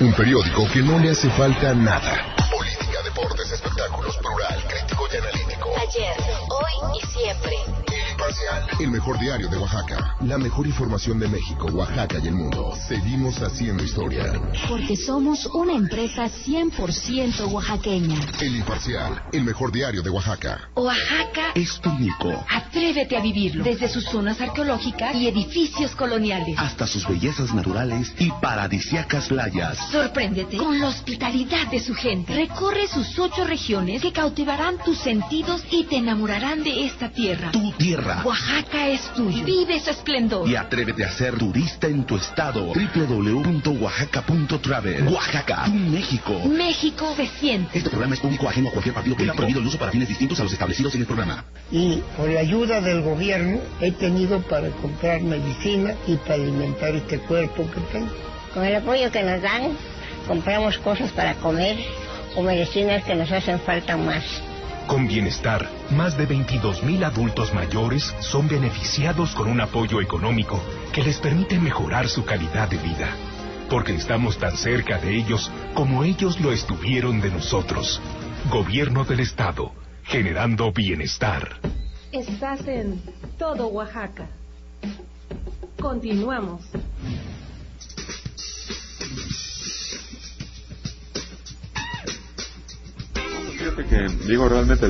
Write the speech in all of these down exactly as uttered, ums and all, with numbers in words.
Un periódico que no le hace falta nada. Política, deportes, espectáculos, plural, crítico y analítico. Ayer, hoy y siempre. El Imparcial, el mejor diario de Oaxaca. La mejor información de México, Oaxaca y el mundo. Seguimos haciendo historia. Porque somos una empresa cien por ciento oaxaqueña. El Imparcial, el mejor diario de Oaxaca. Oaxaca es único. Atrévete a vivirlo. Desde sus zonas arqueológicas y edificios coloniales. Hasta sus bellezas naturales y paradisíacas playas. Sorpréndete con la hospitalidad de su gente. Recorre sus ocho regiones que cautivarán tus sentidos y te enamorarán de esta tierra. Tu tierra. Oaxaca es tuyo. Vive su esplendor. Y atrévete a ser turista en tu estado. doble u doble u doble u punto oaxaca punto travel. Oaxaca, tu México. México se siente. Este programa es público ajeno a cualquier partido político. Prohibido el uso para fines distintos a los establecidos en el programa. Y con la ayuda del gobierno he tenido para comprar medicina y para alimentar este cuerpo que tengo. Con el apoyo que nos dan, compramos cosas para comer o medicinas que nos hacen falta más. Con Bienestar, más de veintidós mil adultos mayores son beneficiados con un apoyo económico que les permite mejorar su calidad de vida. Porque estamos tan cerca de ellos como ellos lo estuvieron de nosotros. Gobierno del Estado, generando bienestar. Estás en todo Oaxaca. Continuamos. Fíjate que, digo, realmente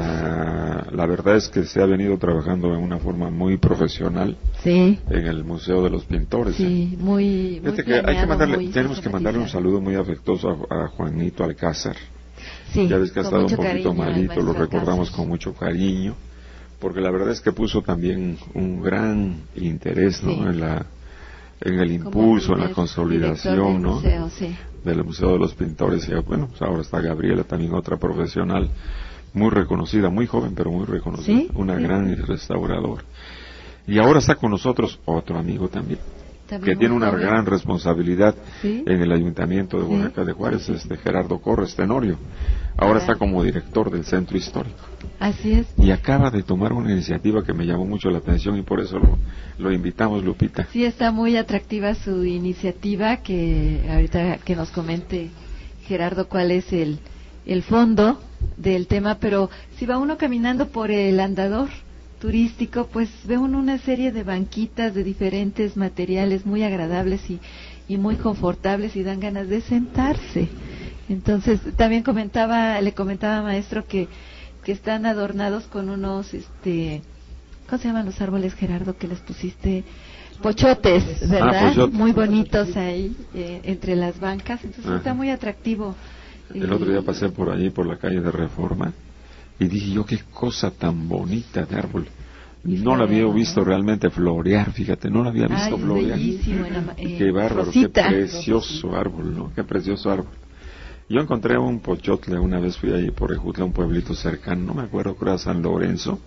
la, la verdad es que se ha venido trabajando de una forma muy profesional sí. en el Museo de los Pintores. Sí, ¿eh? muy, muy Fíjate que hay que mandarle, muy tenemos que mandarle un saludo muy afectuoso a, a Juanito Alcázar. Sí, ya ves que ha estado un poquito cariño, malito, lo recordamos Alcázar. Con mucho cariño, porque la verdad es que puso también un gran interés, ¿no? Sí. en la en el impulso, en la consolidación, ¿no? Museo, sí. del Museo de los Pintores. Y bueno, pues ahora está Gabriela, también otra profesional muy reconocida, muy joven pero muy reconocida, ¿Sí? una sí. gran restauradora. Y ahora está con nosotros otro amigo también, también que tiene una joven. gran responsabilidad ¿Sí? en el Ayuntamiento de Oaxaca ¿Sí? de Juárez, este Gerardo Corres Tenorio. Ahora Ajá. está como director del Centro Histórico. Así es. Y acaba de tomar una iniciativa que me llamó mucho la atención y por eso lo, lo invitamos, Lupita. Sí, está muy atractiva su iniciativa, que ahorita que nos comente Gerardo cuál es el, el fondo del tema, pero si va uno caminando por el andador turístico, pues ve uno una serie de banquitas de diferentes materiales muy agradables y, y muy confortables y dan ganas de sentarse. Entonces, también comentaba, le comentaba maestro que, que están adornados con unos, este, ¿cómo se llaman los árboles, Gerardo, que les pusiste? Pochotes, ¿verdad? Ah, pochotes. Muy bonitos ahí, eh, entre las bancas, entonces Ajá. está muy atractivo. El otro día pasé por allí, por la calle de Reforma, y dije yo, qué cosa tan bonita de árbol. Y no la había visto realmente florear, fíjate, no la había visto Ay, florear. bellísimo, eh, Qué bárbaro, rosita. qué precioso árbol, ¿no? Qué precioso árbol. Yo encontré un pochotle, una vez fui allí por Ejutla, un pueblito cercano, no me acuerdo, creo era San Lorenzo.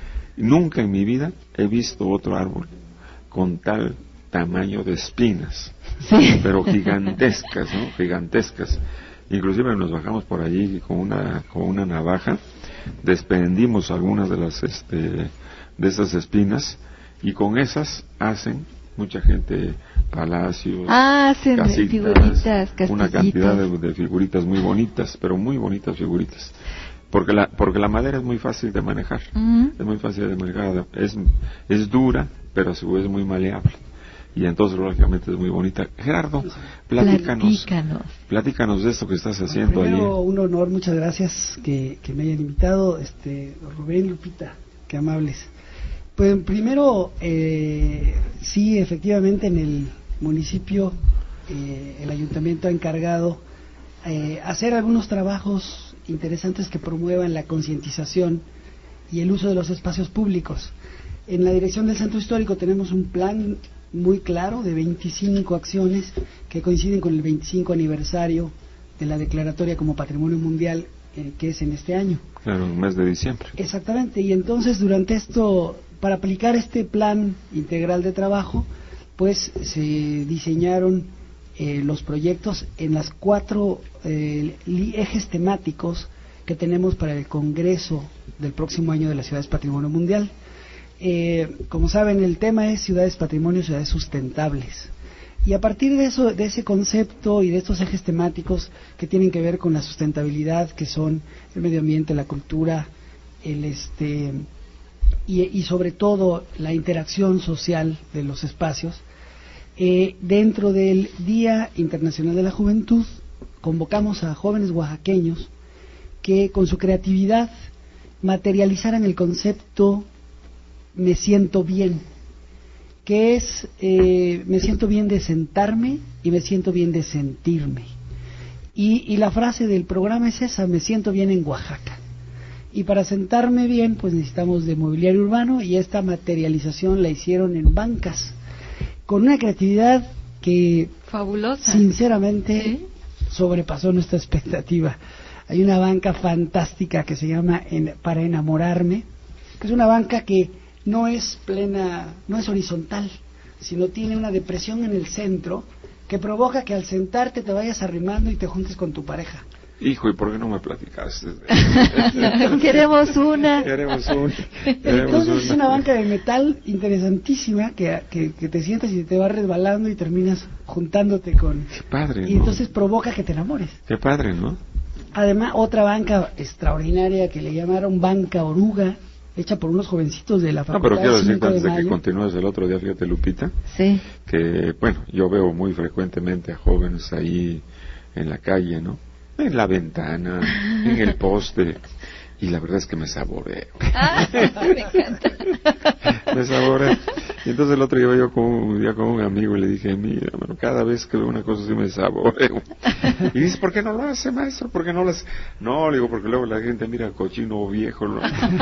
Nunca en mi vida he visto otro árbol con tal tamaño de espinas, sí. pero gigantescas, ¿no? Gigantescas. Inclusive nos bajamos por allí con una con una navaja, desprendimos algunas de las este de esas espinas y con esas hacen mucha gente palacios, ah, hacen casitas, figuritas, una cantidad de, de figuritas muy bonitas, pero muy bonitas figuritas. Porque la porque la madera es muy fácil de manejar, uh-huh. es muy fácil de manejar, es es dura, pero a su vez muy maleable. Y entonces lógicamente es muy bonita. Gerardo, platícanos, platícanos, platícanos de esto que estás haciendo allí. Primero, allí. un honor, muchas gracias que, que me hayan invitado, este Rubén, Lupita, qué amables. Pues primero, eh, sí, efectivamente en el municipio, eh, el ayuntamiento ha encargado eh, hacer algunos trabajos interesantes que promuevan la concientización y el uso de los espacios públicos. En la dirección del Centro Histórico tenemos un plan muy claro de veinticinco acciones que coinciden con el veinticinco aniversario de la declaratoria como Patrimonio Mundial, eh, que es en este año. Claro, en el mes de diciembre. Exactamente, y entonces durante esto, para aplicar este plan integral de trabajo, pues se diseñaron eh, los proyectos en las cuatro eh, ejes temáticos que tenemos para el Congreso del próximo año de las Ciudades Patrimonio Mundial. Eh, como saben, el tema es Ciudades Patrimonio, Ciudades Sustentables. Y a partir de eso, de ese concepto y de estos ejes temáticos que tienen que ver con la sustentabilidad, que son el medio ambiente, la cultura, el este y, y sobre todo la interacción social de los espacios, eh, dentro del Día Internacional de la Juventud convocamos a jóvenes oaxaqueños que con su creatividad materializaran el concepto me siento bien, que es eh, me siento bien de sentarme y me siento bien de sentirme. Y, y la frase del programa es esa, me siento bien en Oaxaca. Y para sentarme bien, pues necesitamos de mobiliario urbano, y esta materialización la hicieron en bancas, con una creatividad que fabulosa, sinceramente, ¿sí?, sobrepasó nuestra expectativa. Hay una banca fantástica que se llama en, Para Enamorarme, que es una banca que no es plena, no es horizontal, sino tiene una depresión en el centro que provoca que al sentarte te vayas arrimando y te juntes con tu pareja. Hijo, ¿y por qué no me platicaste? Queremos una. Queremos una. Queremos Entonces una. es una banca de metal interesantísima que, que, que te sientas y te vas resbalando y terminas juntándote con... Qué padre, ¿no? Y entonces provoca que te enamores. Qué padre, ¿no? Además, otra banca extraordinaria que le llamaron Banca Oruga, hecha por unos jovencitos de la No, Facultad pero quiero de decir, cinco de antes de que mayo. continúes el otro día, fíjate, Lupita, Sí. que, bueno, yo veo muy frecuentemente a jóvenes ahí en la calle, ¿no? En la ventana, en el poste, y la verdad es que me saboreo. Ah, me encanta. Me saboreo. Y entonces el otro día yo con un día con un amigo y le dije, mira, mano, cada vez que veo una cosa así me saboreo. Y dice, ¿por qué no lo hace, maestro? ¿Por qué no lo hace? No, le digo, porque luego la gente mira cochino viejo. ¿No?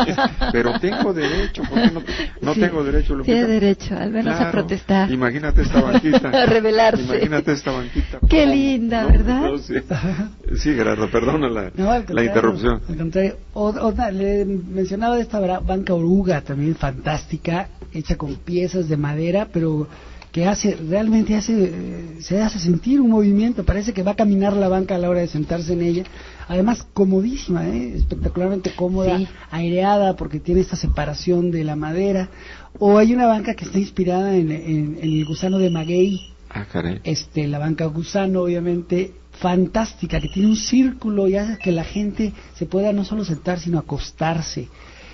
Pero tengo derecho, ¿por qué no, no sí, tengo derecho? Lupita? Tiene derecho, al menos claro, a protestar. Imagínate esta banquita. A rebelarse. Imagínate esta banquita. Qué linda, ¿no? ¿verdad? No, sí, sí, Gerardo, perdona la, no, la interrupción. Al contrario, o, o, le mencionaba de esta banca Oruga, también fantástica, hecha con piezas de madera, pero que hace, realmente hace, se hace sentir un movimiento, parece que va a caminar la banca a la hora de sentarse en ella, además comodísima, ¿eh? Espectacularmente cómoda, sí, aireada, porque tiene esta separación de la madera. O hay una banca que está inspirada en, en, en el gusano de maguey, ah, caray. este, la banca gusano, obviamente, fantástica, que tiene un círculo y hace que la gente se pueda no solo sentar, sino acostarse.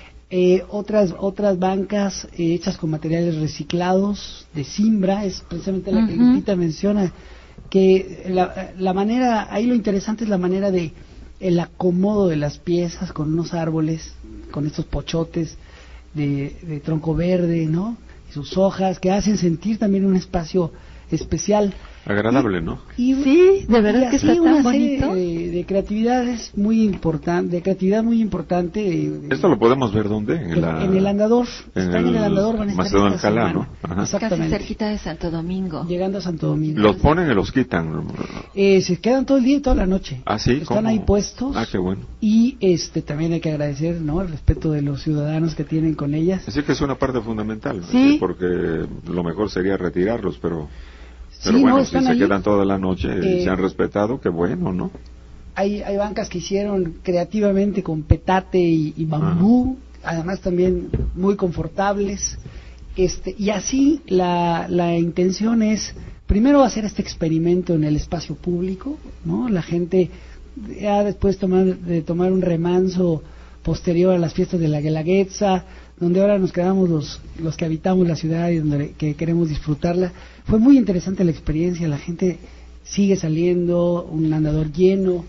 Eh, otras otras bancas eh, hechas con materiales reciclados de Simbra, es precisamente la uh-huh. que Lupita menciona, que la, la manera, ahí lo interesante es la manera de el acomodo de las piezas con unos árboles, con estos pochotes de, de tronco verde, ¿no? Y sus hojas que hacen sentir también un espacio especial. Agradable, y, ¿no? Y, sí, de verdad que está tan bonito. De, de creatividad es muy importante, de creatividad muy importante. De, Esto lo podemos ver ¿dónde? En, en, la, en el andador. En Están el, en el andador, van a estar Macedón Alcalá, ¿no? Ajá. Casi cerquita de Santo Domingo. Llegando a Santo Domingo. ¿Los ponen y los quitan? Eh, se quedan todo el día y toda la noche. ¿Ah, sí? Están ¿Cómo? ahí puestos. Ah, qué bueno. Y este también hay que agradecer, ¿no?, el respeto de los ciudadanos que tienen con ellas. Así que es una parte fundamental, ¿no? Sí. Porque lo mejor sería retirarlos, pero... Pero sí, bueno, no, si se ahí, quedan toda la noche y eh, se han respetado, qué bueno, ¿no? Hay, hay bancas que hicieron creativamente con petate y, y bambú, ajá, además también muy confortables. Este, y así la, la intención es, primero, hacer este experimento en el espacio público, ¿no? La gente ya después tomar, de tomar un remanso posterior a las fiestas de la Guelaguetza, donde ahora nos quedamos los, los que habitamos la ciudad y donde que queremos disfrutarla. Fue muy interesante la experiencia, la gente sigue saliendo, un andador lleno,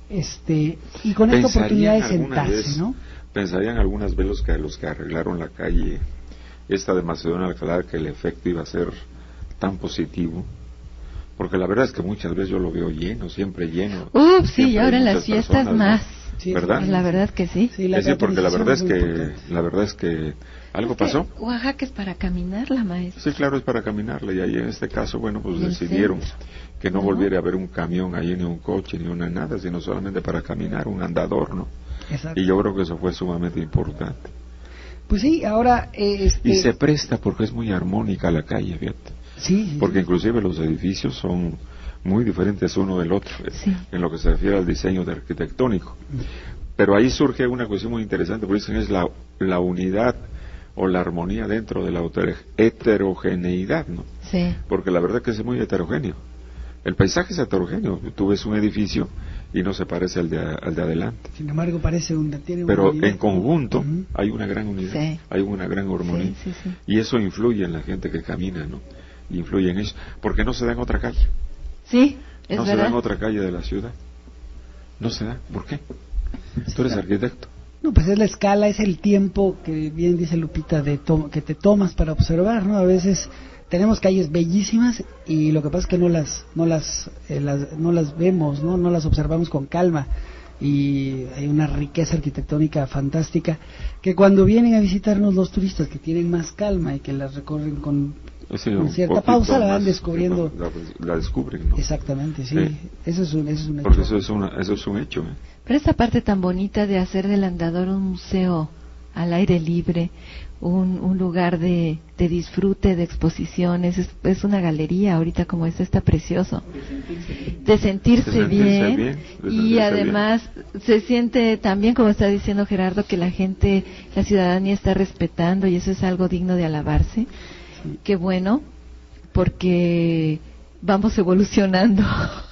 este y con esta oportunidad de sentarse, vez, ¿no? Pensarían algunas veces los que, los que arreglaron la calle, esta de Macedón Alcalá, que el efecto iba a ser tan positivo, porque la verdad es que muchas veces yo lo veo lleno, siempre lleno. Uh, sí, y ahora en las fiestas personas, más. ¿no? Sí, ¿verdad? Pues la verdad que sí. Sí, la es decir, porque la verdad es que importante. la verdad es que algo es que pasó. Oaxaca es para caminarla, maestro. Sí, claro, es para caminarla, y ahí en este caso, bueno, pues ¿En decidieron centro? que no, ¿No? volviera a haber un camión ahí, ni un coche, ni una nada, sino solamente para caminar, un andador, ¿no? Exacto. Y yo creo que eso fue sumamente importante. Pues sí, ahora eh, este... Y se presta porque es muy armónica la calle, fíjate. Sí, sí, porque sí. inclusive los edificios son muy diferentes uno del otro, sí, en lo que se refiere al diseño de arquitectónico. Pero ahí surge una cuestión muy interesante, porque dicen es la, la unidad o la armonía dentro de la heterogeneidad, ¿no? Sí. Porque la verdad que es muy heterogéneo. El paisaje es heterogéneo. Tú ves un edificio y no se parece al de, al de adelante. Sin embargo, parece un... Tiene Pero una en conjunto uh-huh. hay una gran unidad, sí. hay una gran armonía. Sí, sí, sí. Y eso influye en la gente que camina, ¿no? Y influye en eso. Porque no se da en otra calle. Sí, es no verdad. se da en otra calle de la ciudad. No se da. ¿Por qué? Tú eres arquitecto. No, pues es la escala, es el tiempo que bien dice Lupita, de to- que te tomas para observar, ¿no? A veces tenemos calles bellísimas y lo que pasa es que no las no las, eh, las no las vemos, ¿no? No las observamos con calma, y hay una riqueza arquitectónica fantástica que cuando vienen a visitarnos los turistas que tienen más calma y que las recorren con, sí, con cierta pausa, la van descubriendo. La, la descubren, ¿no? Exactamente, sí. sí. Eso es un, eso es un hecho. Porque eso es, una, eso es un hecho, ¿eh? Pero esta parte tan bonita de hacer del Andador un museo al aire libre, un, un lugar de, de disfrute, de exposiciones, es, es una galería ahorita como esta, está precioso. De sentirse, de sentirse bien, bien de y sentirse además bien. Se siente también, como está diciendo Gerardo, que la gente, la ciudadanía está respetando, y eso es algo digno de alabarse. Sí. Qué bueno, porque vamos evolucionando.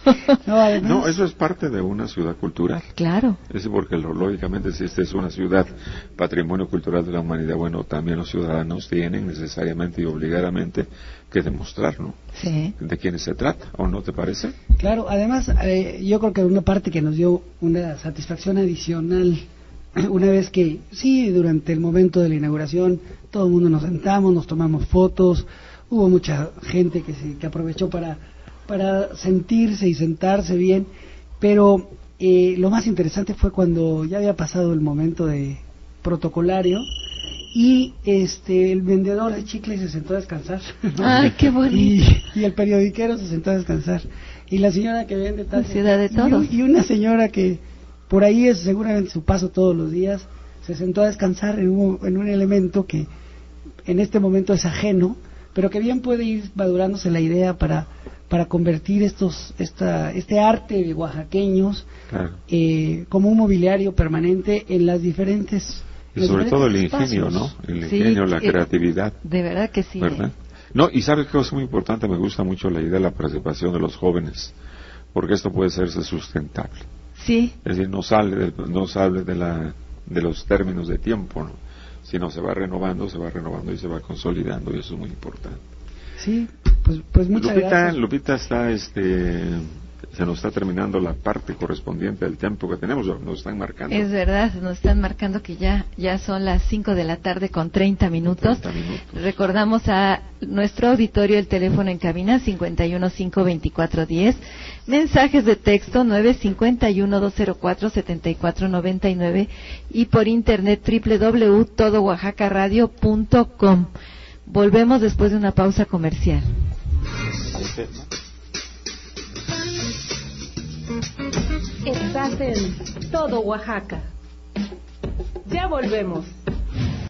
No, no, eso es parte de una ciudad cultural. Claro. Es porque lo, lógicamente si esta es una ciudad patrimonio cultural de la humanidad, bueno, también los ciudadanos tienen necesariamente y obligadamente que demostrar, ¿no? Sí. De quiénes se trata, ¿o no te parece? Claro, además eh, yo creo que una parte que nos dio una satisfacción adicional, una vez que, sí, durante el momento de la inauguración, todo el mundo nos sentamos, nos tomamos fotos, hubo mucha gente que se que aprovechó para para sentirse y sentarse bien, pero eh, lo más interesante fue cuando ya había pasado el momento de protocolario y este el vendedor de chicles se sentó a descansar, ¿no? ¡Ay, qué bonito! Y, y el periodiquero se sentó a descansar, y la señora que vende tal, la ciudad de todos, y, y una señora que por ahí es seguramente su paso todos los días, se sentó a descansar en un, en un elemento que en este momento es ajeno, pero que bien puede ir madurándose la idea para para convertir estos esta este arte de oaxaqueños, claro, eh, como un mobiliario permanente en las diferentes y sobre todo el ingenio, espacios, ¿no? El ingenio, sí, la creatividad. De verdad que sí. ¿Verdad? ¿Eh? No, y sabes que es muy importante, me gusta mucho la idea de la participación de los jóvenes, porque esto puede hacerse sustentable. Sí. Es decir, no sale de, no sale de la de los términos de tiempo, ¿no? Sino se va renovando, se va renovando y se va consolidando, y eso es muy importante. Sí, pues, pues muchas Lupita, gracias. Lupita está, este, se nos está terminando la parte correspondiente al tiempo que tenemos, nos están marcando. Es verdad, nos están marcando que ya ya son las cinco de la tarde con treinta minutos. treinta minutos. Recordamos a nuestro auditorio el teléfono en cabina cincuenta y uno cinco veinticuatro diez, mensajes de texto nueve cincuenta y uno dos cero cuatro setenta y cuatro noventa y nueve y por internet doble u doble u doble u punto todo oaxaca radio punto com. Volvemos después de una pausa comercial. Estás en Todo Oaxaca. Ya volvemos.